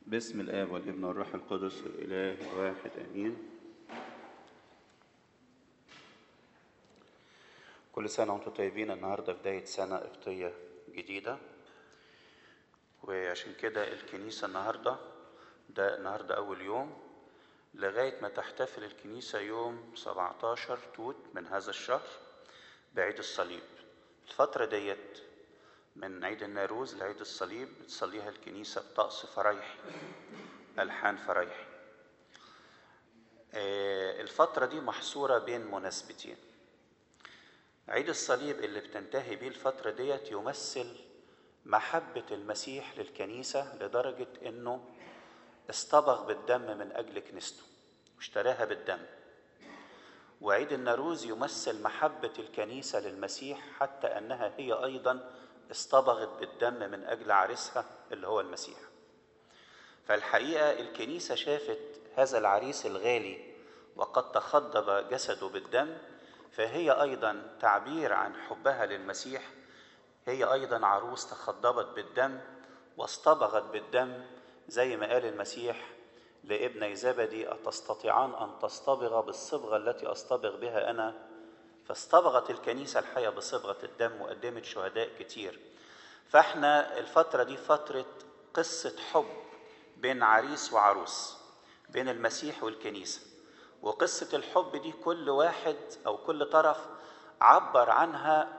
باسم الآب والابن والروح القدس الإله واحد آمين. كل سنة وانتم طيبين. النهاردة بداية سنة قبطية جديدة، وعشان كده الكنيسة النهاردة أول يوم لغاية ما تحتفل الكنيسة يوم 17 توت من هذا الشهر بعيد الصليب. الفترة ديت من عيد الناروز لعيد الصليب بتصليها الكنيسة بطقس فرايحي، ألحان فرايحي. الفترة دي محصورة بين مناسبتين. عيد الصليب اللي بتنتهي بيه الفترة ديت يمثل محبة المسيح للكنيسة لدرجة انه اصطبغ بالدم من اجل كنيسته واشتراها بالدم. وعيد الناروز يمثل محبة الكنيسة للمسيح حتى انها هي ايضا اصطبغت بالدم من اجل عريسها اللي هو المسيح. فالحقيقة الكنيسة شافت هذا العريس الغالي وقد تخضب جسده بالدم، فهي أيضا تعبير عن حبها للمسيح. هي أيضا عروس تخضبت بالدم واصطبغت بالدم، زي ما قال المسيح لابني زبدي: أتستطيعان أن تصطبغ بالصبغة التي أصطبغ بها أنا؟ فاصطبغت الكنيسة الحية بصبغة الدم وقدمت شهداء كتير. فاحنا الفترة دي فترة قصة حب بين عريس وعروس، بين المسيح والكنيسة. وقصة الحب دي كل واحد أو كل طرف عبر عنها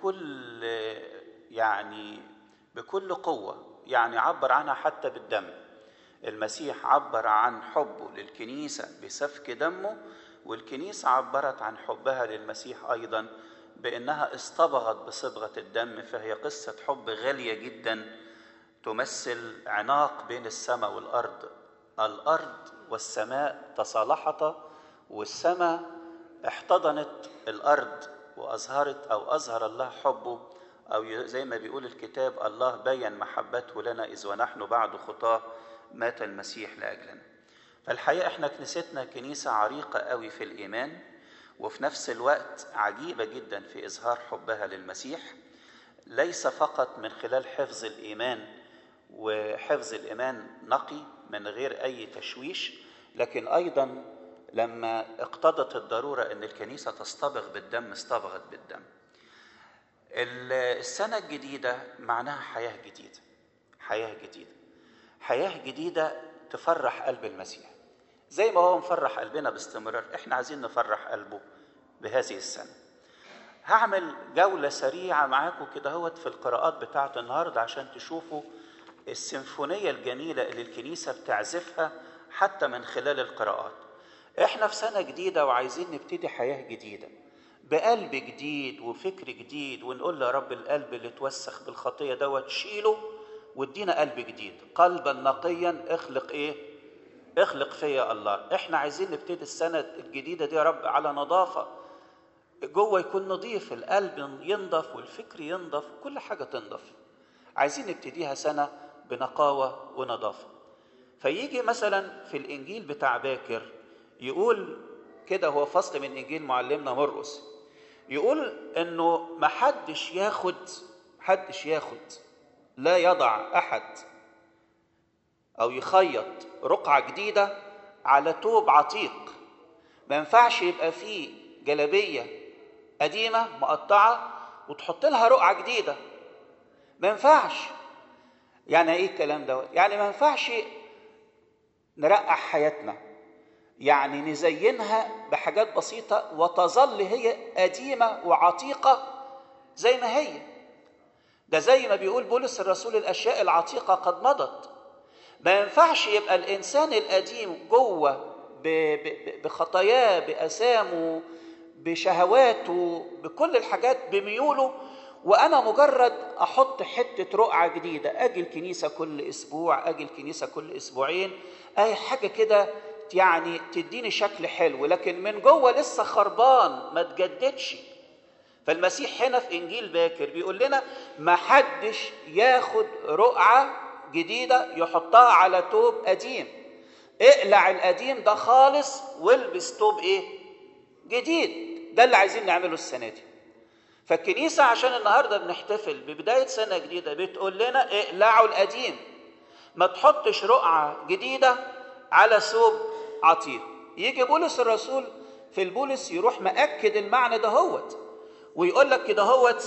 بكل قوة، يعني عبر عنها حتى بالدم. المسيح عبر عن حبه للكنيسة بسفك دمه، والكنيسة عبرت عن حبها للمسيح أيضا بأنها اصطبغت بصبغة الدم. فهي قصة حب غالية جدا تمثل عناق بين السماء والأرض. الأرض والسماء تصالحتا، والسماء احتضنت الأرض أظهر الله حبه، أو زي ما بيقول الكتاب: الله بين محبته لنا إذ ونحن بعد خطاه مات المسيح لأجلنا. فالحقيقة احنا كنيستنا كنيسة عريقة قوي في الإيمان، وفي نفس الوقت عجيبة جدا في إظهار حبها للمسيح، ليس فقط من خلال حفظ الإيمان وحفظ الإيمان نقي من غير أي تشويش، لكن أيضا لما اقتضت الضرورة أن الكنيسة تصطبغ بالدم اصطبغت بالدم. السنة الجديدة معناها حياة جديدة تفرح قلب المسيح زي ما هو مفرح قلبنا باستمرار. احنا عايزين نفرح قلبه بهذه السنة. هعمل جولة سريعة معاكم كده هوت في القراءات بتاعت النهاردة عشان تشوفوا السيمفونية الجميلة اللي الكنيسة بتعزفها حتى من خلال القراءات. احنا في سنة جديدة وعايزين نبتدي حياة جديدة بقلب جديد وفكر جديد، ونقول يا رب القلب اللي اتوسخ بالخطية دوت شيله وادينا قلب جديد، قلبا نقيا اخلق فيا الله. احنا عايزين نبتدي السنة الجديدة دي يا رب على نظافة، جوه يكون نظيف، القلب ينضف والفكر ينضف، كل حاجة تنضف. عايزين نبتديها سنة بنقاوة ونظافة. فيجي مثلا في الإنجيل بتاع باكر يقول كده، هو فصل من إنجيل معلمنا مرقس، يقول إنه محدش ياخد لا يضع أحد أو يخيط رقعة جديدة على توب عتيق. ما ينفعش يبقى فيه جلابية قديمة مقطعة وتحط لها رقعة جديدة، ما ينفعش. يعني ايه الكلام ده؟ يعني ما ينفعش نرقع حياتنا، يعني نزينها بحاجات بسيطة وتظل هي قديمة وعتيقة زي ما هي. ده زي ما بيقول بولس الرسول: الأشياء العتيقة قد مضت. ما ينفعش يبقى الإنسان القديم جوه بخطاياه، بأثامه، بشهواته، بكل الحاجات، بميوله، وأنا مجرد أحط حتة رقعة جديدة، أجي الكنيسة كل أسبوع، أجي الكنيسة كل أسبوعين، أي حاجة كده يعني تديني شكل حلو، لكن من جوه لسه خربان ما تجددش. فالمسيح هنا في إنجيل باكر بيقول لنا ما حدش ياخد رقعة جديدة يحطها على توب قديم، اقلع القديم ده خالص والبس توب جديد. ده اللي عايزين نعمله السنة دي. فالكنيسة عشان النهاردة بنحتفل ببداية سنة جديدة بتقول لنا اقلعوا القديم، ما تحطش رقعة جديدة على ثوب عتيق. يجي بولس الرسول في البولس يروح مأكد المعنى دهوت ويقول لك كده هوت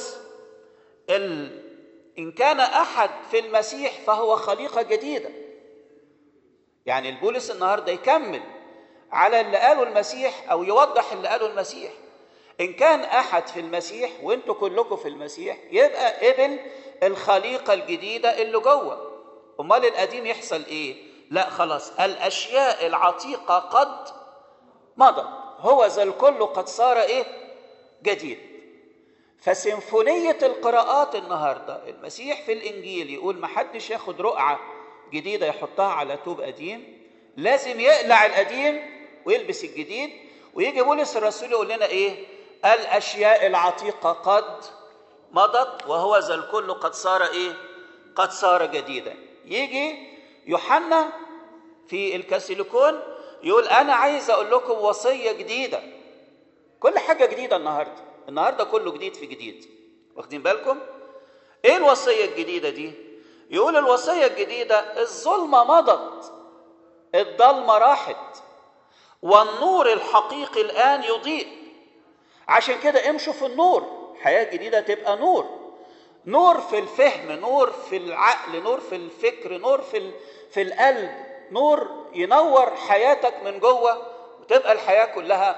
إن كان أحد في المسيح فهو خليقة جديدة. يعني البولس النهاردة يكمل على اللي قاله المسيح أو يوضح اللي قاله المسيح. إن كان أحد في المسيح وإنتوا كلكم في المسيح يبقى ابن الخليقة الجديدة اللي جوه. أمال القديم يحصل إيه؟ لا خلاص، الأشياء العتيقة قد مضت، هو ذا الكل قد صار إيه؟ جديد. فسيمفونية القراءات النهاردة المسيح في الإنجيل يقول ما حدش ياخد رقعة جديدة يحطها على طوب قديم، لازم يقلع القديم ويلبس الجديد. ويجي بولس الرسول يقول لنا إيه؟ الأشياء العتيقة قد مضت وهو ذا الكل قد صار إيه؟ قد صار جديدا. يجي يوحنا في الكاسيليكون يقول أنا عايز أقول لكم وصية جديدة. كل حاجة جديدة النهاردة كله جديد في جديد. واخدين بالكم؟ إيه الوصية الجديدة دي؟ يقول الوصية الجديدة الظلمة مضت، الضلمة راحت، والنور الحقيقي الآن يضيء. عشان كده امشوا في النور. حياة جديدة تبقى نور في الفهم، نور في العقل، نور في الفكر، نور في القلب، نور ينور حياتك من جوه وتبقى الحياة كلها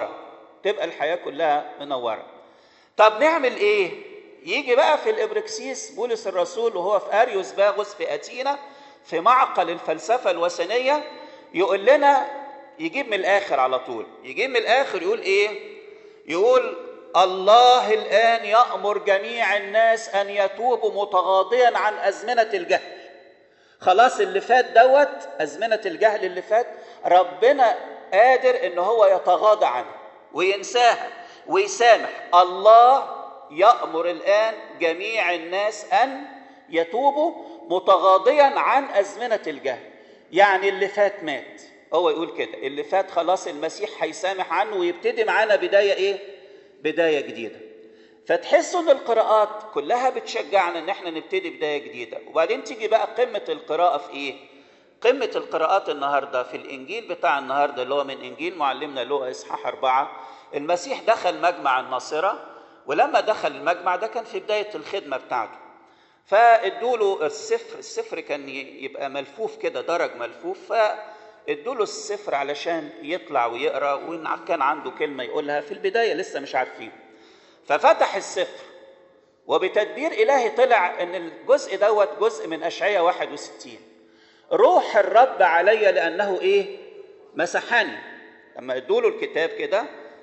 منورة. طب نعمل ايه؟ يجي بقى في الإبركسيس بولس الرسول وهو في أريوس باغوس في أثينا في معقل الفلسفة الوثنية يقول لنا، يجيب من الآخر على طول، يجيب من الآخر يقول ايه؟ يقول الله الآن يأمر جميع الناس أن يتوبوا متغاضيا عن أزمنة الجهل. خلاص اللي فات دوت، أزمنة الجهل اللي فات ربنا قادر إن هو يتغاضى عنها وينساها ويسامح. الله يأمر الآن جميع الناس أن يتوبوا متغاضيا عن أزمنة الجهل. يعني اللي فات مات، هو يقول كده اللي فات خلاص المسيح هيسامح عنه ويبتدي معانا بداية ايه؟ بداية جديدة. فتحسوا ان القراءات كلها بتشجعنا ان احنا نبتدي بداية جديدة. وبعدين تيجي بقى قمة القراءة في ايه؟ قمة القراءات النهاردة في الانجيل بتاع النهاردة اللي هو من انجيل معلمنا لوقا اصحاح 4. المسيح دخل مجمع الناصرة، ولما دخل المجمع ده كان في بداية الخدمة بتاعته، فادوا له السفر كان يبقى ملفوف كده، درج ملفوف، ادوا له السفر علشان يطلع ويقرا، وان كان عنده كلمه يقولها في البدايه لسه مش عارفين. ففتح السفر وبتدبير الهي طلع ان الجزء دوت جزء من اشعياء 61. روح الرب علي لانه ايه؟ مسحني. لما ادوا له الكتاب كده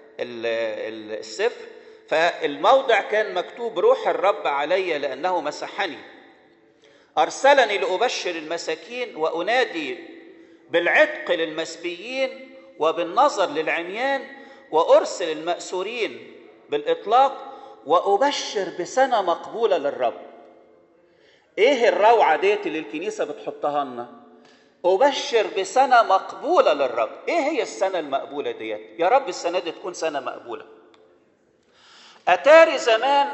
السفر، فالموضع كان مكتوب روح الرب علي لانه مسحني، ارسلني لابشر المساكين وانادي بالعتق للمسبيين وبالنظر للعميان وأرسل المأسورين بالإطلاق وأبشر بسنة مقبولة للرب. إيه الروعة ديت اللي الكنيسة بتحطها لنا؟ أبشر بسنة مقبولة للرب. إيه هي السنة المقبولة ديت؟ يا رب السنة دي تكون سنة مقبولة. أتاري زمان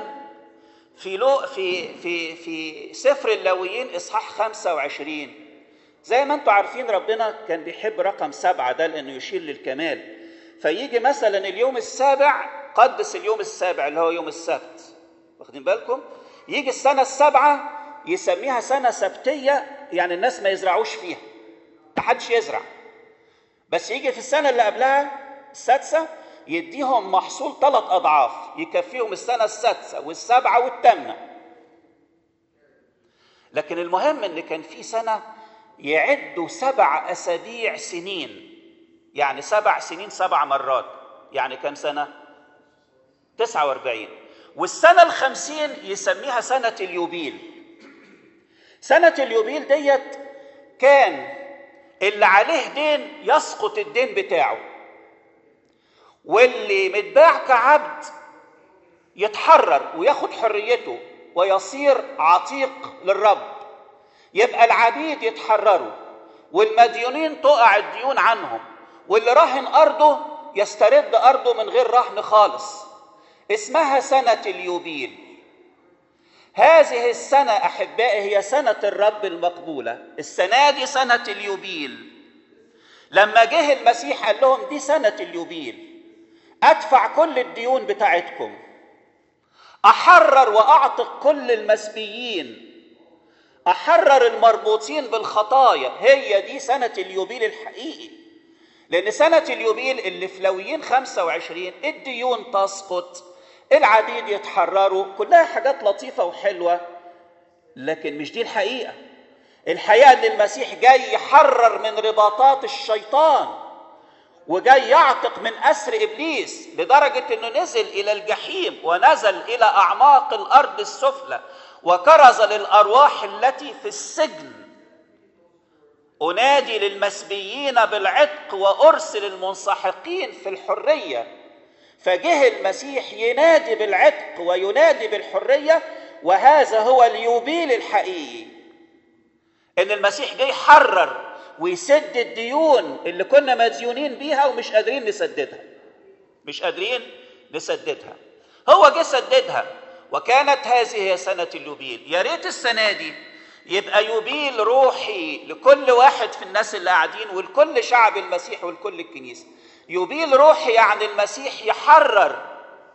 في سفر اللاويين إصحاح 25، زي ما انتم عارفين ربنا كان بيحب رقم 7 ده لأنه يشير للكمال. فيجي مثلا اليوم السابع قدس اليوم السابع اللي هو يوم السبت. واخدين بالكم؟ يجي السنة السابعة يسميها سنة سبتية، يعني الناس ما يزرعوش فيها، ما حدش يزرع. بس يجي في السنة اللي قبلها السادسة يديهم محصول 3 أضعاف يكفيهم السنة السادسة والسابعة والثامنة. لكن المهم ان كان في سنة يعدوا 7 أسابيع سنين، يعني 7 سنين 7 مرات، يعني كم سنة؟ 49. والسنة 50 يسميها سنة اليوبيل. سنة اليوبيل ديت كان اللي عليه دين يسقط الدين بتاعه، واللي متباع كعبد يتحرر وياخد حريته ويصير عتيق للرب. يبقى العبيد يتحرروا والمديونين تقع الديون عنهم، واللي راهن أرضه يسترد أرضه من غير رهن خالص. اسمها سنة اليوبيل. هذه السنة أحبائي هي سنة الرب المقبولة. السنة دي سنة اليوبيل. لما جه المسيح قال لهم دي سنة اليوبيل، أدفع كل الديون بتاعتكم، أحرر وأعتق كل المسبيين، أحرر المربوطين بالخطايا. هي دي سنة اليوبيل الحقيقي. لأن سنة اليوبيل اللي في لاويين 25 الديون تسقط، العبيد يتحرروا، كلها حاجات لطيفة وحلوة، لكن مش دي الحقيقة. الحقيقة ان المسيح جاي يحرر من رباطات الشيطان، وجاي يعتق من أسر إبليس، لدرجة انه نزل إلى الجحيم ونزل إلى أعماق الأرض السفلى وكرز للأرواح التي في السجن: أنادي للمسبيين بالعتق وأرسل المنسحقين في الحرية. فجه المسيح ينادي بالعتق وينادي بالحرية، وهذا هو اليوبيل الحقيقي، إن المسيح جه يحرر ويسد الديون اللي كنا مديونين بيها ومش قادرين نسددها. هو جه سددها، وكانت هذه هي سنة اليوبيل. يا ريت السنة دي يبقى يوبيل روحي لكل واحد في الناس اللي قاعدين ولكل شعب المسيح ولكل الكنيسة. يوبيل روحي يعني المسيح يحرر،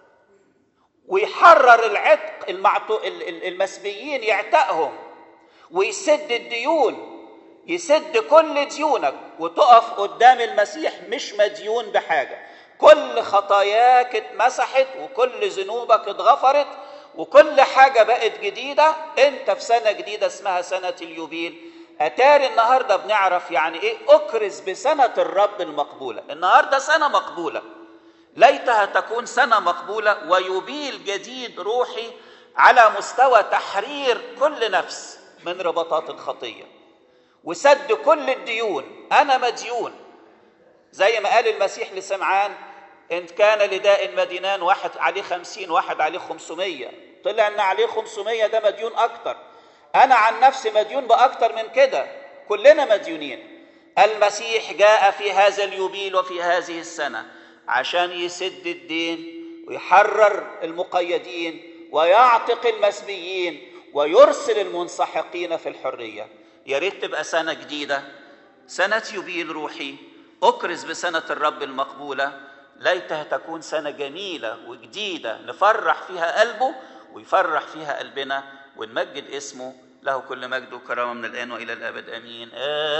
ويحرر العتق المسبيين يعتقهم، ويسد الديون، يسد كل ديونك، وتقف قدام المسيح مش مديون بحاجة. كل خطاياك اتمسحت وكل ذنوبك اتغفرت وكل حاجة بقت جديدة. انت في سنة جديدة اسمها سنة اليوبيل. اتاري النهاردة بنعرف يعني ايه اكرز بسنة الرب المقبولة. النهاردة سنة مقبولة، ليتها تكون سنة مقبولة ويوبيل جديد روحي على مستوى تحرير كل نفس من رباطات الخطية وسد كل الديون. أنا مديون زي ما قال المسيح لسمعان: إن كان لداء مدينان، واحد عليه 50 واحد عليه 500. طلع إن عليه 500 ده مديون أكتر. أنا عن نفسي مديون بأكتر من كده، كلنا مديونين. المسيح جاء في هذا اليوبيل وفي هذه السنة عشان يسد الدين ويحرر المقيدين ويعتق المسبيين ويرسل المنسحقين في الحرية. يا ريت تبقى سنة جديدة، سنة يوبيل روحي، أكرز بسنة الرب المقبولة. ليتها تكون سنة جميلة وجديدة نفرح فيها قلبه ويفرح فيها قلبنا ونمجد اسمه. له كل مجد وكرامة من الآن وإلى الأبد، آمين.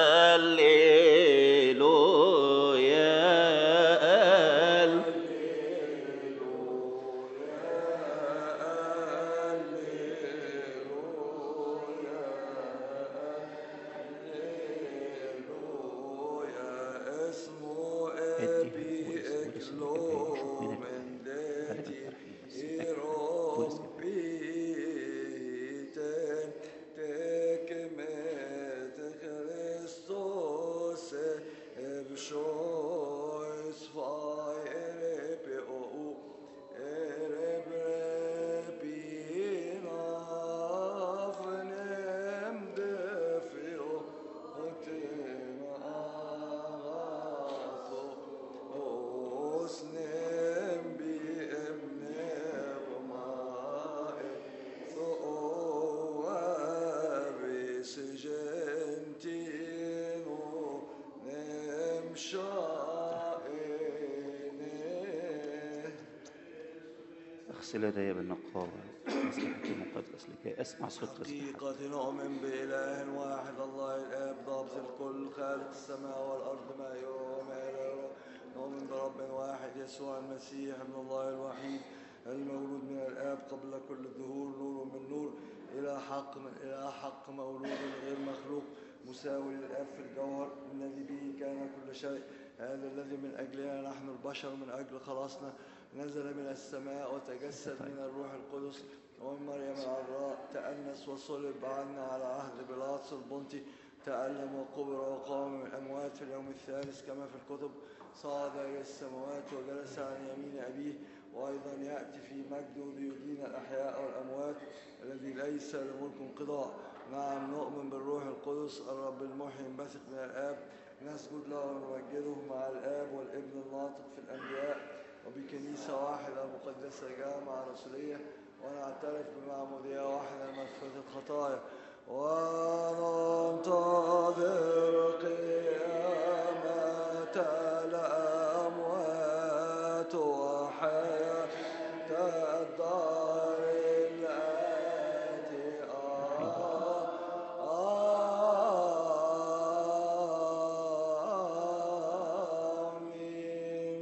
هللويا. اغسل يدي بالنقاوة مسحتي مقدس لكي اسمع صوت حقيقة نؤمن بإله واحد الله الآب ضابط الكل خالق السماء والأرض ما يرى وما لا يرى. نؤمن برب واحد يسوع المسيح ابن الله الوحيد المولود من الآب قبل كل الدهور، نور من نور، إلى حق مولود غير مخلوق، مساوي للآب في الجوهر، الذي به كان كل شيء. هذا الذي من أجلنا نحن البشر من أجل خلاصنا نزل من السماء وتجسد من الروح القدس ومن مريم العذراء، تأنس وصلب عنا على عهد بيلاطس البنطي، تألم وقبر وقام من الأموات في اليوم الثالث كما في الكتب، صعد إلى السماوات وجلس عن يمين أبيه، وأيضا يأتي في مجده ليدين الأحياء والأموات الذي ليس لملك انقضاء. نعم نؤمن بالروح القدس الرب المحيي البثق من الآب، نسجد له ونمجده مع الآب والابن الناطق في الأنبياء، وبكنيسة واحدة مقدسة جامعة رسولية، ونعترف بمعمودية واحدة لمغفرة الخطايا وننتظر